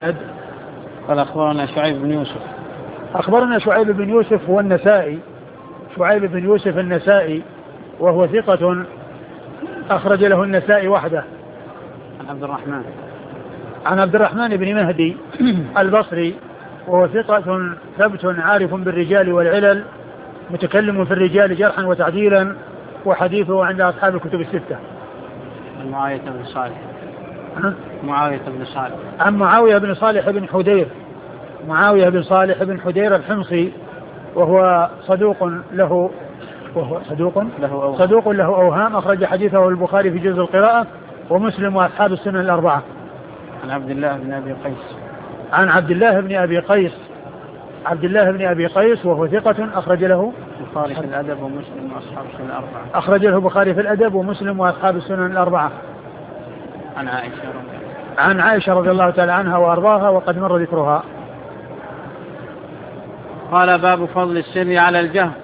قال أخبرنا شعيب بن يوسف. أخبرنا شعيب بن يوسف هو النسائي، شعيب بن يوسف النسائي، وهو ثقة أخرج له النسائي وحده. عن عبد الرحمن بن مهدي البصري، وهو ثقة ثبت عارف بالرجال والعلل، متكلم في الرجال جرحا وتعديلا، وحديثه عند أصحاب الكتب الستة. عن معاوية بن صالح بن حدير، معاوية بن صالح بن حدير الحمصي، وهو صدوق له أوهام، أخرج حديثه البخاري في جزء القراءة ومسلم وأصحاب السنن الأربعة. عن عبد الله بن أبي قيس. عن عبد الله بن أبي قيس، عبد الله بن أبي قيس، وهو ثقة أخرج له البخاري في الأدب ومسلم وأصحاب السنن الأربعة. أخرج له البخاري في الأدب ومسلم وأصحاب السنن الأربعة. عن عائشة رضي الله تعالى عنها وأرضاها، وقد مر ذكرها. قال باب فضل السر على الجهر.